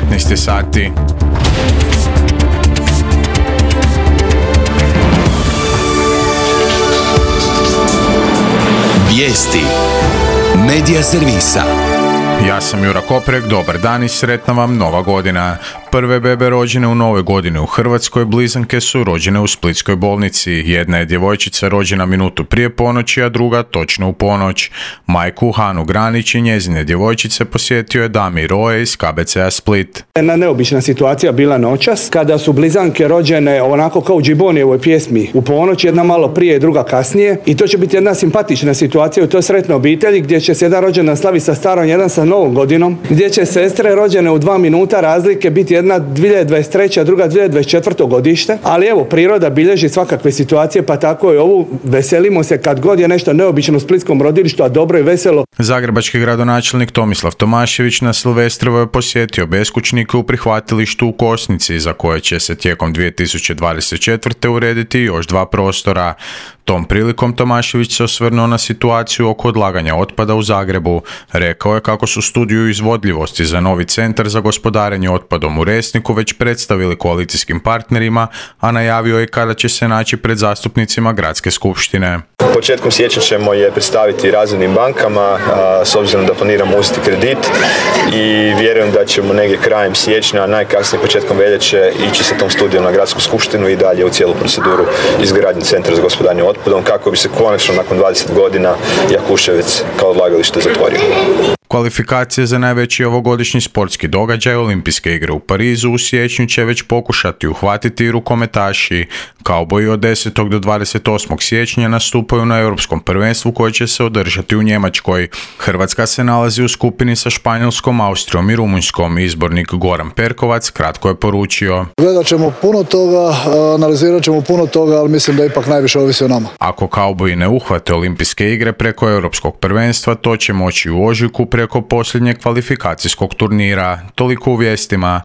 15 sati. Vijesti Medija servisa. Ja sam Jura Koprek, dobar dan i sretna vam Nova godina. Prve bebe rođene u Nove godine u Hrvatskoj, blizanke su rođene u Splitskoj bolnici. Jedna je djevojčica rođena minutu prije ponoći, a druga točno u ponoć. Majku Hanu Granić i njezine djevojčice posjetio je Damir Roje iz KBC-a Split. Jedna neobična situacija bila noćas, kada su blizanke rođene onako kao u Džibonijevoj pjesmi, u ponoć, jedna malo prije i druga kasnije. I to će biti jedna simpatična situacija u toj sretnoj obitelji, gdje će se jedan rođendan slavi sa starom, jedan sa Novom godinom, gdje će sestre rođene u 2 minuta razlike biti jedna 2023. a druga 2024. godište. Ali evo, priroda bilježi svakakve situacije, pa tako i ovu. Veselimo se kad god je nešto neobično u splitskom rodilištu, a dobro i veselo. Zagrebački gradonačelnik Tomislav Tomašević na Silvestrovo je posjetio beskućnike u prihvatilištu u Kosnici, za koje će se tijekom 2024. urediti još 2 prostora. Tom prilikom Tomašević se osvrnuo na situaciju oko odlaganja otpada u Zagrebu. Rekao je kako su studiju izvodljivosti za novi centar za gospodarenje otpadom u Resniku već predstavili koalicijskim partnerima, a najavio je kada će se naći pred zastupnicima gradske skupštine. Početkom siječnja ćemo je predstaviti razvojnim bankama, s obzirom da planiramo uzeti kredit, i vjerujem da ćemo negdje krajem siječnja, najkasnije početkom veljače, ići sa tom studijom na gradsku skupštinu i dalje u cijelu proceduru izgradnje centra za gospodarenje otpadom, kako bi se konačno nakon 20 godina Jakuševec kao odlagalište zatvorio. Kvalifikacije za najveći ovogodišnji sportski događaj, Olimpijske igre u Parizu, u siječnju će već pokušati uhvatiti rukometaši. Kauboji od 10. do 28. siječnja nastupaju na Europskom prvenstvu koje će se održati u Njemačkoj. Hrvatska se nalazi u skupini sa Španjolskom, Austrijom i Rumunjskom. Izbornik Goran Perkovac kratko je poručio: Gledat ćemo puno toga, analizirat ćemo puno toga, ali mislim da ipak najviše ovisi o nama. Ako kauboji ne uhvate Olimpijske igre preko Europskog prvenstva, to će moći u ožujku preko posljednjeg kvalifikacijskog turnira. Toliko u vijestima.